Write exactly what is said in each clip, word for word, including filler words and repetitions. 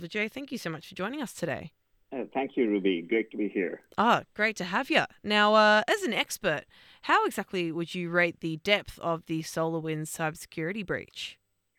Jay, thank you so much for joining us today. Uh, thank you, Ruby. Great to be here. Ah, great to have you. Now, uh, as an expert, how exactly would you rate the depth of the SolarWinds cybersecurity breach?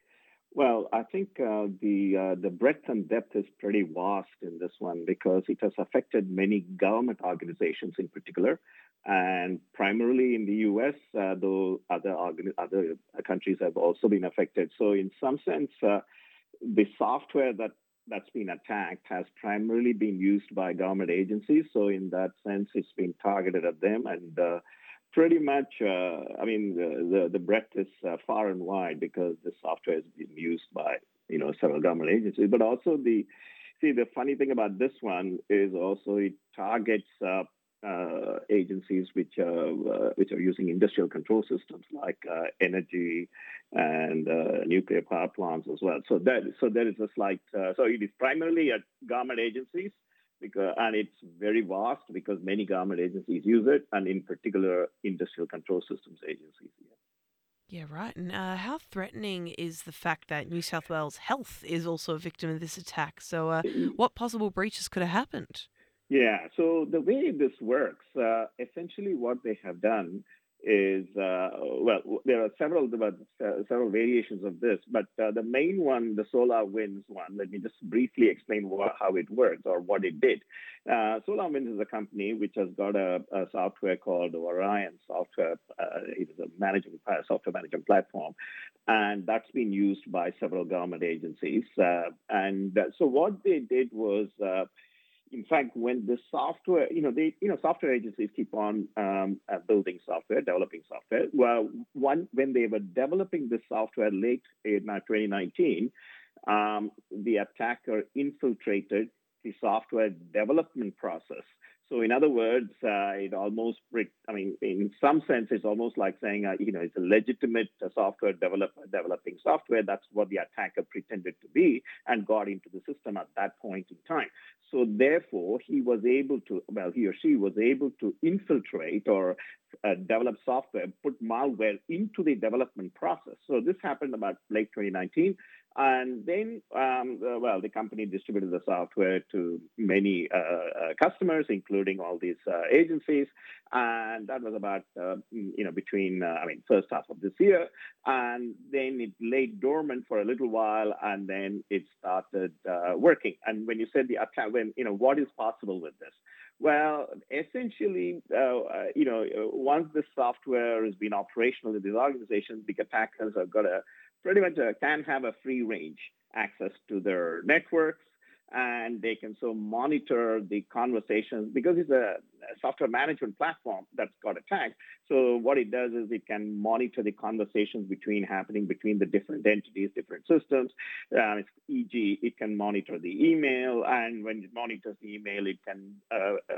Well, I think uh, the uh, the breadth and depth is pretty vast in this one because it has affected many government organizations in particular, and primarily in the U S, uh, though other organ- other countries have also been affected. So, in some sense, uh, the software that that's been attacked has primarily been used by government agencies. So in that sense, it's been targeted at them, and uh, pretty much, uh, I mean, the, the the breadth is uh, far and wide because the software has been used by you know several government agencies. But also the see the funny thing about this one is also it targets. Uh, uh, agencies which are uh, which are using industrial control systems like uh, energy and uh, nuclear power plants as well. So that so there is a slight uh, so it is primarily at government agencies because and it's very vast because many government agencies use it, and in particular industrial control systems agencies. Yeah, right. And uh, how threatening is the fact that New South Wales Health is also a victim of this attack? So, uh, Yeah. what possible breaches could have happened? Yeah. So the way this works, uh, essentially, what they have done is, uh, well, there are several uh, several variations of this, but uh, the main one, the SolarWinds one. Let me just briefly explain what, how it works or what it did. Uh, SolarWinds is a company which has got a, a software called Orion Software. Uh, it is a management uh, software management platform, and that's been used by several government agencies. Uh, and uh, so what they did was. Uh, in fact, when the software, you know, they, you know, software agencies keep on um, uh, building software, developing software. Well, one when they were developing this software late in uh, twenty nineteen, um, the attacker infiltrated the software development process. So, in other words, uh, it almost, I mean, in some sense, it's almost like saying, uh, you know, it's a legitimate uh, software developer developing software. That's what the attacker pretended to be and got into the system at that point in time. So, therefore, he was able to, well, he or she was able to infiltrate or uh, develop software, put malware into the development process. So, this happened about late twenty nineteen. And then, um, uh, well, the company distributed the software to many uh, uh, customers, including all these uh, agencies. And that was about, uh, you know, between, uh, I mean, first half of this year. And then it lay dormant for a little while, and then it started uh, working. And when you said the attack, when, you know, what is possible with this? Well, essentially, uh, uh, you know, once this software has been operational in these organizations, big attackers have got a pretty much uh, can have a free range access to their networks, and they can so monitor the conversations because it's a, a software management platform that's got attacked. So what it does is it can monitor the conversations between happening between the different entities, different systems. Uh, for example, it can monitor the email, and when it monitors the email, it can uh,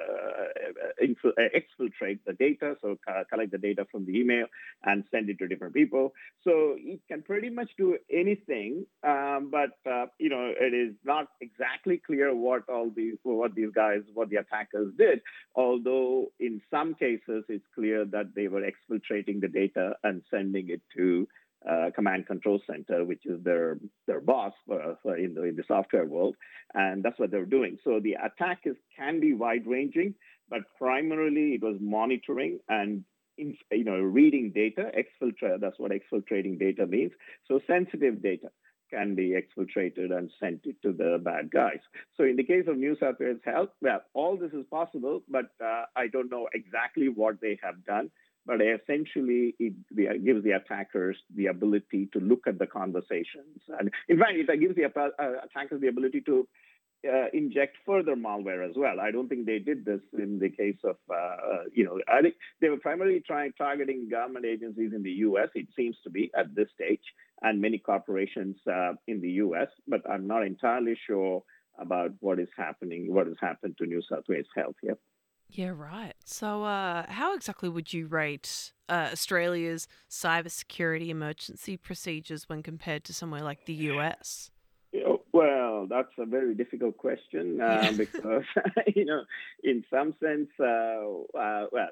uh, infil- uh, exfiltrate the data, so uh, collect the data from the email and send it to different people. So it can pretty much do anything, um, but uh, you know it is not exactly clear what all these what these guys what the attackers did. Although in some cases it's clear that they were exfiltrating the data and sending it to uh, command control center, which is their their boss uh, in the in the software world, and that's what they're doing. So the attack is can be wide ranging, but primarily it was monitoring and in, you know, reading data, exfiltrate, that's what exfiltrating data means. So sensitive data can be exfiltrated and sent it to the bad guys. So in the case of New South Wales Health, well, all this is possible, but uh, I don't know exactly what they have done. But essentially, it, it gives the attackers the ability to look at the conversations. And in fact, it gives the uh, attackers the ability to uh, inject further malware as well. I don't think they did this in the case of, uh, you know, I think they were primarily trying targeting government agencies in the U S. It seems to be at this stage, and many corporations uh, in the U S. But I'm not entirely sure about what is happening, what has happened to New South Wales Health here. Yeah, right. So, uh, how exactly would you rate uh, Australia's cybersecurity emergency procedures when compared to somewhere like the U S? You know, well, that's a very difficult question Yeah. uh, because, you know, in some sense, uh, uh, well,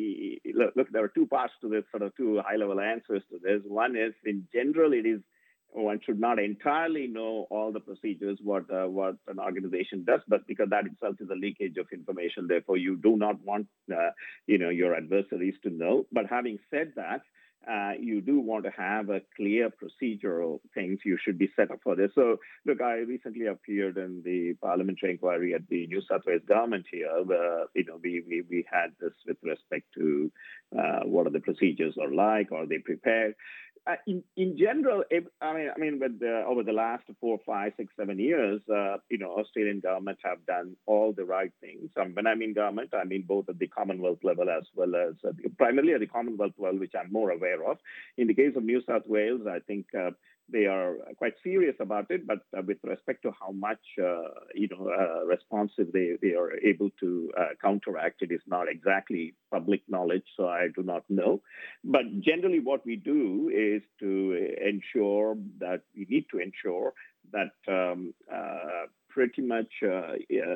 look, look, there are two parts to this, sort of two high level answers to this. One is, in general, it is one should not entirely know all the procedures what uh, what an organization does, but because that itself is a leakage of information. Therefore, you do not want uh, you know your adversaries to know. But having said that, uh, you do want to have a clear procedural things. You should be set up for this. So, look, I recently appeared in the parliamentary inquiry at the New South Wales government here. Where, you know, we, we we had this with respect to uh, what are the procedures are like, are they prepared? Uh, in, in general, if, I mean, I mean, with the, over the last four, five, six, seven years, uh, you know, Australian governments have done all the right things. Um, when I mean government, I mean both at the Commonwealth level as well as uh, primarily at the Commonwealth level, which I'm more aware of. In the case of New South Wales, I think uh, they are quite serious about it, but uh, with respect to how much, uh, you know, uh, responsive they, they are able to uh, counteract, it is not exactly public knowledge, so I do not know. But generally what we do is to ensure that we need to ensure that um, uh, pretty much, uh, uh,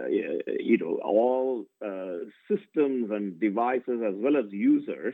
you know, all uh, systems and devices as well as users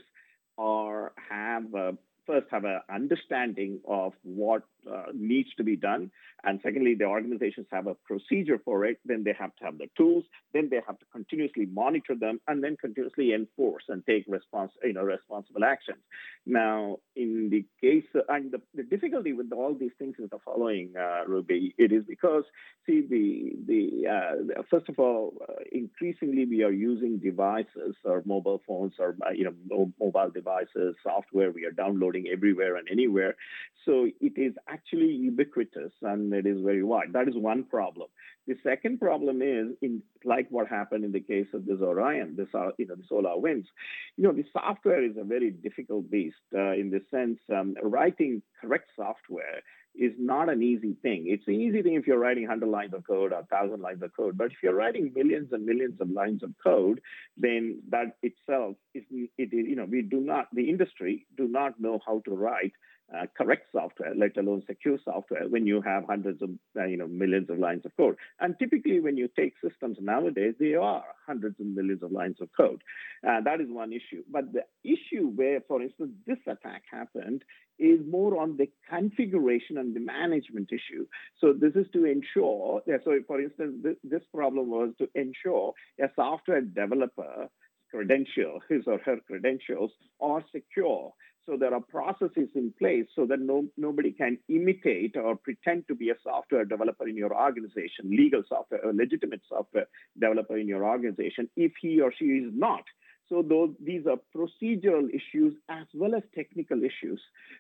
are have uh, first have an understanding of what uh, needs to be done. And secondly, the organizations have a procedure for it. Then they have to have the tools. Then they have to continuously monitor them and then continuously enforce and take respons- you know, responsible actions. Now, in the case, uh, and the, the difficulty with all these things is the following, uh, Ruby. It is because, see, the, the uh, first of all, uh, increasingly we are using devices or mobile phones or, uh, you know, mobile devices, software we are downloading everywhere and anywhere. So it is actually ubiquitous and it is very wide. That is one problem. The second problem is, in like what happened in the case of this Orion, this uh, you know the solar winds. You know, the software is a very difficult beast uh, in the sense um, writing correct software is not an easy thing. It's an easy thing if you're writing one hundred lines of code or one thousand lines of code. But if you're writing millions and millions of lines of code, then that itself is, it is, you know, we do not, the industry do not know how to write uh, correct software, let alone secure software, when you have hundreds of, uh, you know, millions of lines of code. And typically when you take systems nowadays, they are hundreds of millions of lines of code. Uh, that is one issue. But the issue where, for instance, this attack happened is more on the configuration and the management issue. So this is to ensure, yeah, so for instance, this, this problem was to ensure a software developer credential, his or her credentials are secure. So there are processes in place so that no, nobody can imitate or pretend to be a software developer in your organization, legal software, a legitimate software developer in your organization, if he or she is not. So those, these are procedural issues as well as technical issues.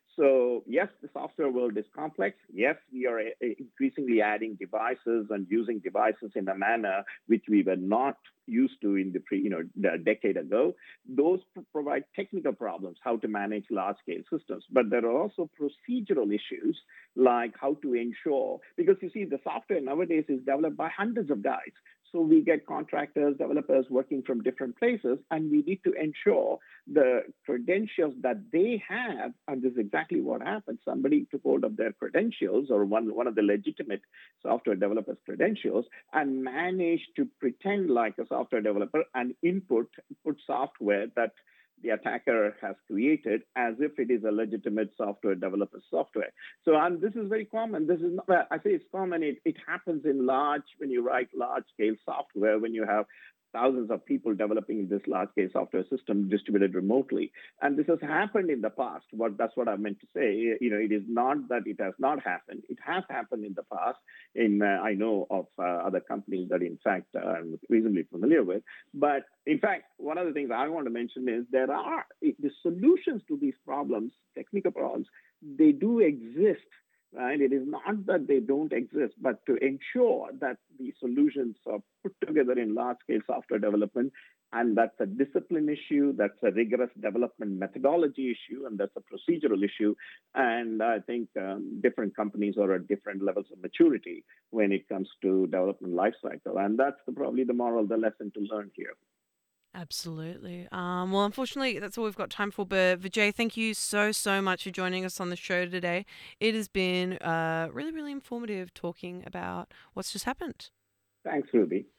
So yes, the software world is complex. Yes, we are a, a increasingly adding devices and using devices in a manner which we were not used to in the pre, you know, a decade ago. Those provide technical problems, how to manage large-scale systems. But there are also procedural issues like how to ensure, because you see, the software nowadays is developed by hundreds of guys. So we get contractors, developers working from different places, and we need to ensure the credentials that they have, and this is exactly what happened. Somebody took hold of their credentials or one, one of the legitimate software developers' credentials and managed to pretend like a software developer and input, put software that the attacker has created as if it is a legitimate software developer software. So, and this is very common. This is not, I say it's common. It, it happens in large, when you write large scale software, when you have thousands of people developing this large-scale software system distributed remotely. And this has happened in the past. What, that's what I meant to say. You know, it is not that it has not happened. It has happened in the past. In uh, I know of uh, other companies that, in fact, uh, I'm reasonably familiar with. But in fact, one of the things I want to mention is there are the solutions to these problems, technical problems, they do exist. Right? It is not that they don't exist, but to ensure that the solutions are put together in large-scale software development, and that's a discipline issue, that's a rigorous development methodology issue, and that's a procedural issue. And I think um, different companies are at different levels of maturity when it comes to development lifecycle, and that's the, probably the moral, the lesson to learn here. Absolutely. Um, well, unfortunately, that's all we've got time for. But Vijay, thank you so, so much for joining us on the show today. It has been uh, really, really informative talking about what's just happened. Thanks, Ruby.